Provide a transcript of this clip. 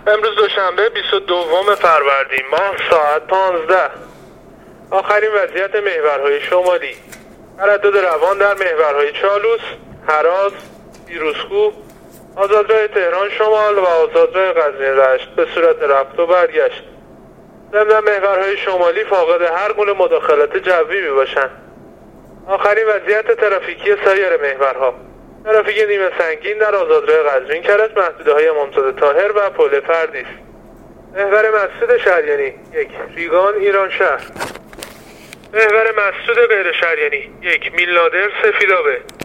امروز دوشنبه 22 فروردین ماه ساعت 15. آخرین وضعیت محورهای شمالی: تردد روان در محورهای چالوس، هراز، پیروزکوه، آزادراه تهران شمال و آزادراه قزوین رشت به صورت رفت و برگشت. ضمن محورهای شمالی فاقد هر گونه مداخلت جوی می باشند. آخرین وضعیت ترافیکی سایر محورها: ترافیک نیمه سنگین در آزادراه قزوین کرج محدوده‌های امامزاده طاهر و پل فردیس. محور مسعود شریانی 1 ریگان ایران شهر. محور مسعود غیر شریانی 1 میلنادر سفیدآبه.